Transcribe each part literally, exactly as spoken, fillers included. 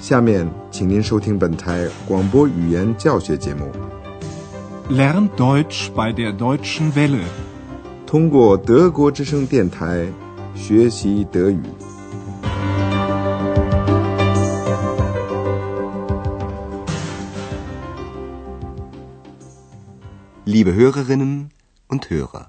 下面，请您收听本台广播语言教学节目。 Lern Deutsch bei der Deutschen Welle。 通过德国之声电台学习德语。 Liebe Hörerinnen und Hörer，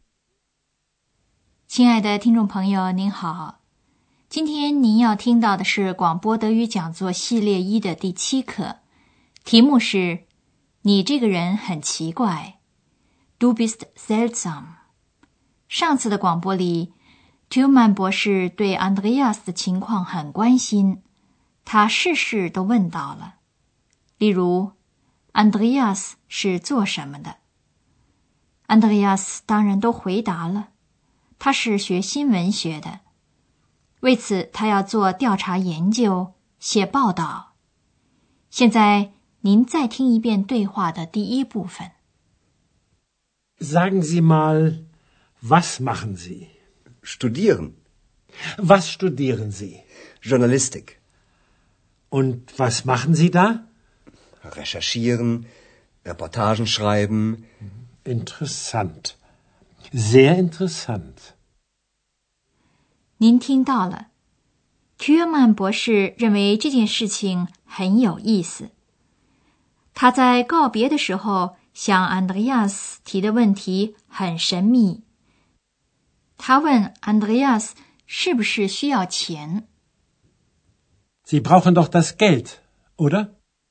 亲爱的听众朋友，您好。今天您要听到的是广播德语讲座系列一的第七课，题目是你这个人很奇怪 Du bist seltsam。 上次的广播里 Thürmann 博士对 Andreas 的情况很关心，他事事都问到了。例如 Andreas 是做什么的， Andreas 当然都回答了，他是学新闻学的，为此他要做调查研究，写报道。现在您再听一遍对话的第一部分。 Sagen Sie mal, was machen Sie? Studieren. Was studieren Sie? Journalistik. Und was machen Sie da? Recherchieren, Reportagen schreiben. Interessant. Sehr interessant. 您听到了，屈尔曼博士认为这件事情很有意思。他在告别的时候向安德烈亚斯提的问题很神秘。他问安德烈亚斯是不是需要钱。 Sie brauchen doch das Geld, oder?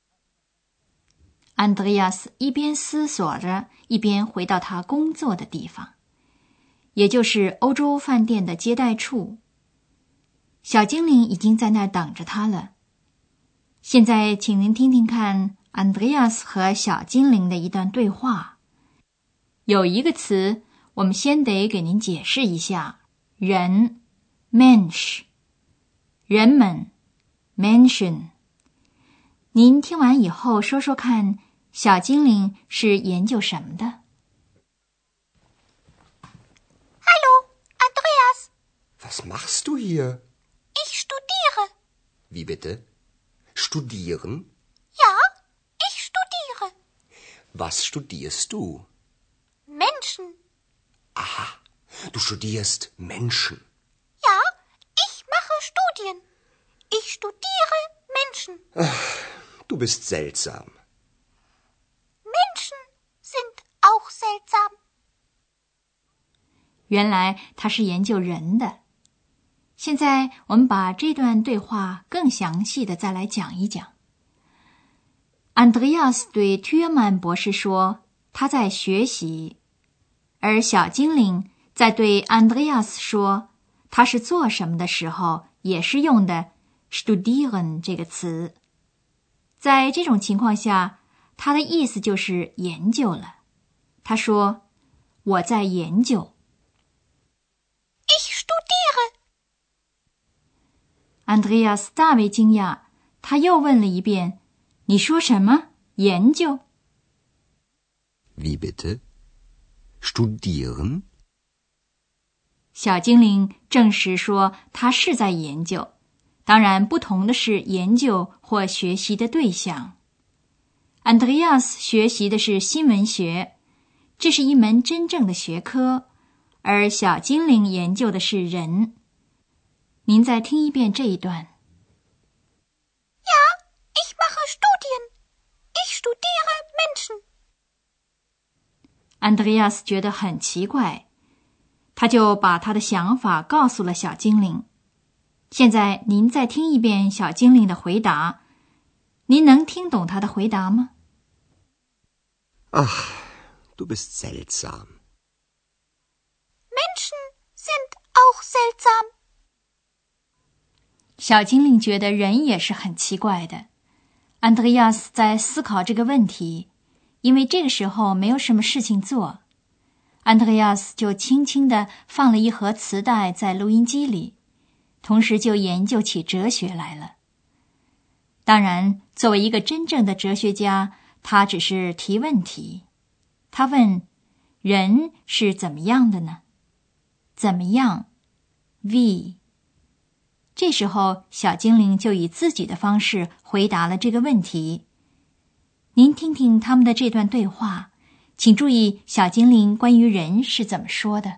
安德烈亚斯一边思索着，一边回到他工作的地方，也就是欧洲饭店的接待处。小精灵已经在那儿等着他了。现在请您听听看安德烈亚斯和小精灵的一段对话。有一个词我们先得给您解释一下，人 Mensch， 人们 Menschen。 您听完以后说说看，小精灵是研究什么的？ Hallo, Andreas. Was machst du hier? Ich studiere. Wie bitte? Studieren? Ja, ich studiere. Was studierst du? Menschen. Aha, du studierst Menschen. Ja, ich mache Studien. Ich studiere Menschen. Ach, du bist seltsam. Menschen sind auch seltsam. 原来他是研究人的。现在我们把这段对话更详细的再来讲一讲。安德烈亚斯对屈尔曼博士说他在学习，而小精灵在对安德烈亚斯说他是做什么的时候，也是用的 studieren 这个词。在这种情况下，他的意思就是研究了。他说我在研究。 Ich studiere. 安德烈亚斯大为惊讶，他又问了一遍，你说什么？研究？ Wie bitte? Studieren? 小精灵证实说他是在研究，当然不同的是研究或学习的对象。安德烈亚斯学习的是新闻学，这是一门真正的学科，而小精灵研究的是人。您再听一遍这一段。 Ja, ich mache Studien. Ich studiere Menschen. 安德烈亚斯觉得很奇怪，他就把他的想法告诉了小精灵。现在您再听一遍小精灵的回答，您能听懂他的回答吗？ Ach, du bist seltsam. Menschen sind auch seltsam. 小精灵觉得人也是很奇怪的。安德烈亚斯在思考这个问题，因为这个时候没有什么事情做。安德烈亚斯就轻轻地放了一盒磁带在录音机里，同时就研究起哲学来了。当然，作为一个真正的哲学家，他只是提问题。他问，人是怎么样的呢？怎么样 ？Wie 这时候小精灵就以自己的方式回答了这个问题。您听听他们的这段对话，请注意小精灵关于人是怎么说的。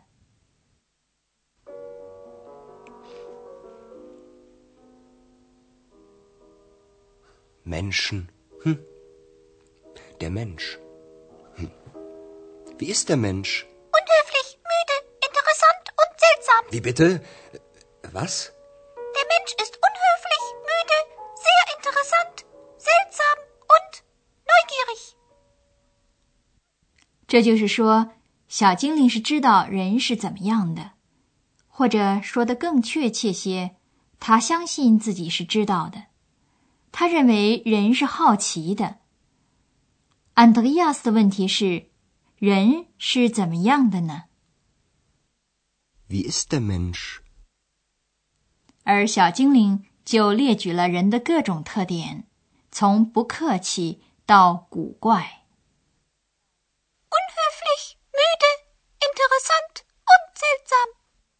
Menschen. Hm. Der Mensch. Hm. Wie ist der Mensch? Unhöflich, müde, interessant und seltsam. Wie bitte? Was? Der Mensch ist unhöflich, müde, sehr interessant, seltsam und neugierig. 这就是说，小精灵是知道人是怎么样的，或者说得更确切些，他相信自己是知道的。他认为人是好奇的。安德烈亚斯的问题是，人是怎么样的呢？ Wie ist der Mensch? 而小精灵就列举了人的各种特点，从不客气到古怪。 Unhöflich, müde, interessant und seltsam.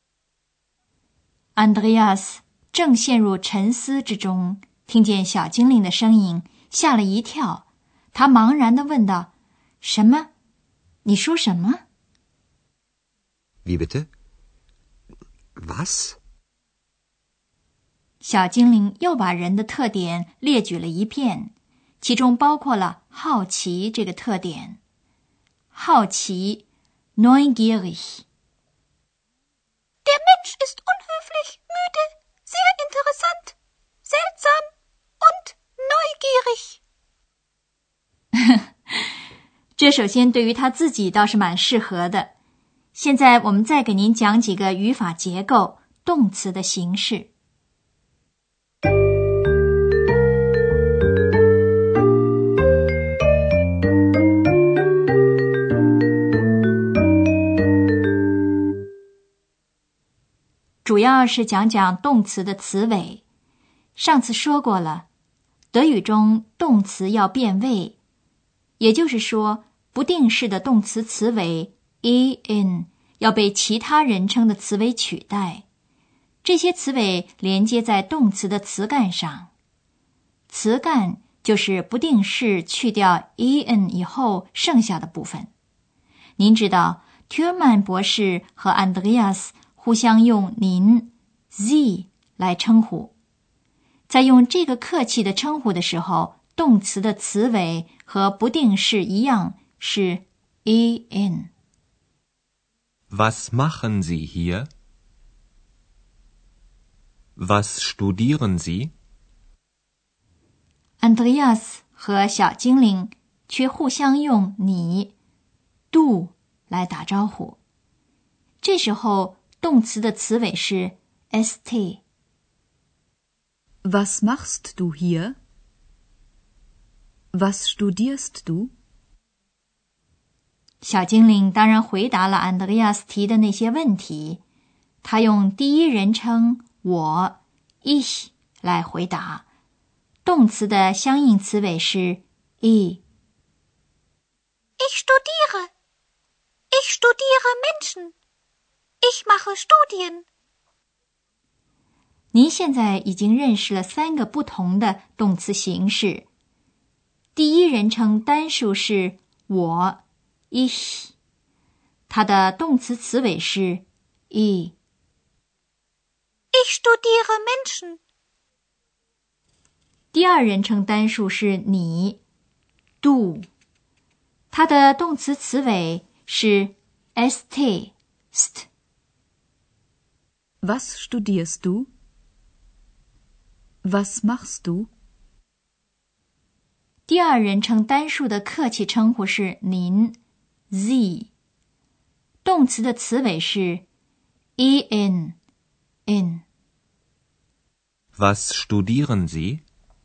安德烈亚斯正陷入沉思之中，听见小精灵的声音，吓了一跳。他茫然地问道：“什么？你说什么？” Wie bitte? Was? 小精灵又把人的特点列举了一遍，其中包括了好奇这个特点。好奇 neugierig。 Der Mensch ist unhöflich, müde, sehr interessant, seltsam und neugierig. 这首先对于他自己倒是蛮适合的。现在我们再给您讲几个语法结构、动词的形式。主要是讲讲动词的词尾。上次说过了，德语中动词要变位，也就是说，不定式的动词词尾 en 要被其他人称的词尾取代。这些词尾连接在动词的词干上。词干就是不定式去掉 en 以后剩下的部分。您知道 Thürmann 博士和 Andreas 互相用您 Sie 来称呼。在用这个客气的称呼的时候，动词的词尾和不定式一样是 en。 Was machen Sie hier? Was studieren Sie? Andreas 和小精灵却互相用你 du 来打招呼。这时候动词的词尾是 st。 Was machst du hier? Was studierst du? 小精灵当然回答了安德烈亚斯提的那些问题，他用第一人称我 ich 来回答，动词的相应词尾是 e。 Ich studiere. Ich studiere Menschen. Ich mache Studien. 您现在已经认识了三个不同的动词形式。第一人称单数是我 ich， 它的动词词尾是 e。 Ich studiere Menschen. 第二人称单数是你 du， 它的动词词尾是 st st。 Was studierst du? Was machst du? 第二人称单数的客气称呼是您 Sie， 动词的词尾是 en in。 Was studieren Sie?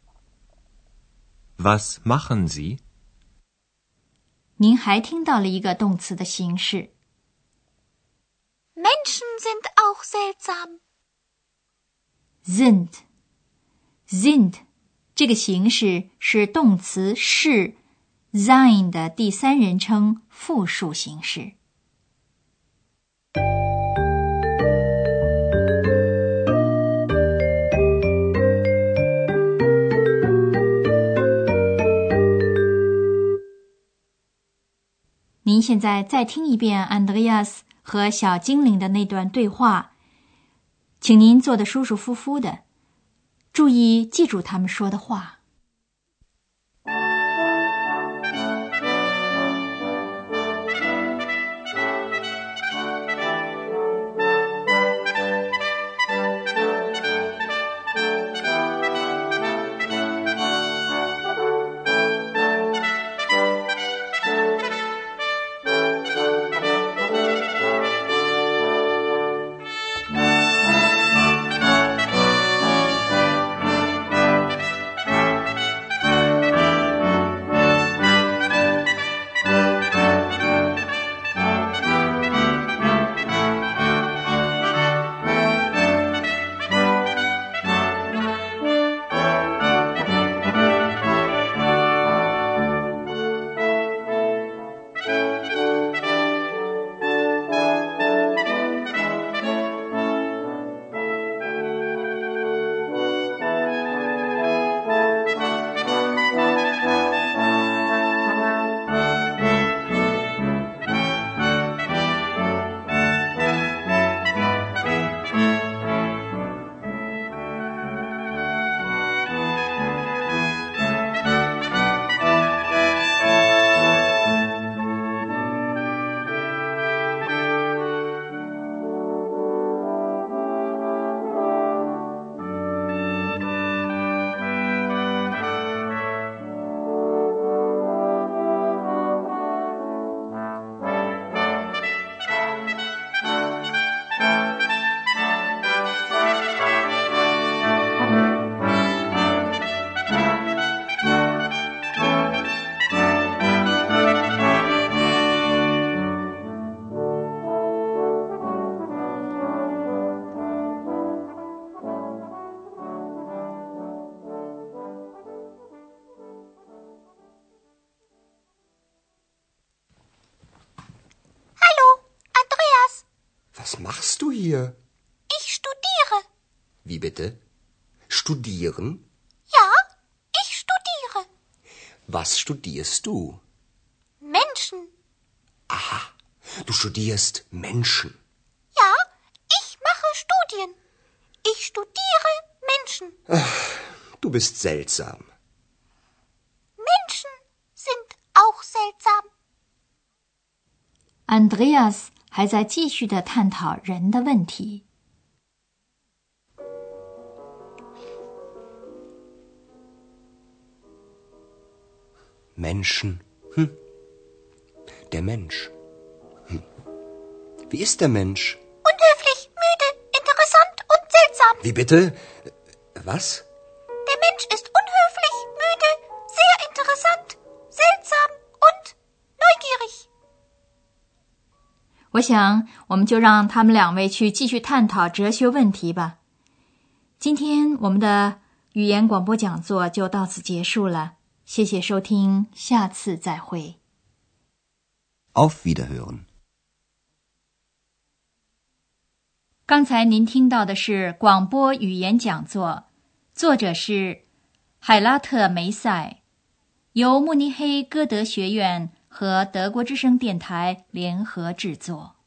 Was machen Sie? 您还听到了一个动词的形式 Menschen sind auch seltsam. sind sind 这个形式是动词是 sein 的第三人称复数形式。 您现在再听一遍安德烈亚斯和小精灵的那段对话，请您坐得舒舒服服的，注意记住他们说的话。 Was machst du hier? Ich studiere. Wie bitte? Studieren? Ja, ich studiere. Was studierst du? Menschen. Aha, du studierst Menschen. Ja, ich mache Studien. Ich studiere Menschen. Ach, du bist seltsam. Menschen sind auch seltsam. Andreas还在继续的探讨人的问题。 Menschen. Hm. Der Mensch. Hm. Wie ist der Mensch? Unhöflich, müde, interessant und seltsam. Wie bitte? Was? Der Mensch ist unhöflich, müde, sehr interessant, seltsam und neugierig. 我想我们就让他们两位去继续探讨哲学问题吧。今天我们的语言广播讲座就到此结束了，谢谢收听，下次再会。 Auf Wiederhören. 刚才您听到的是广播语言讲座，作者是海拉特梅塞，由慕尼黑歌德学院和德国之声电台联合制作。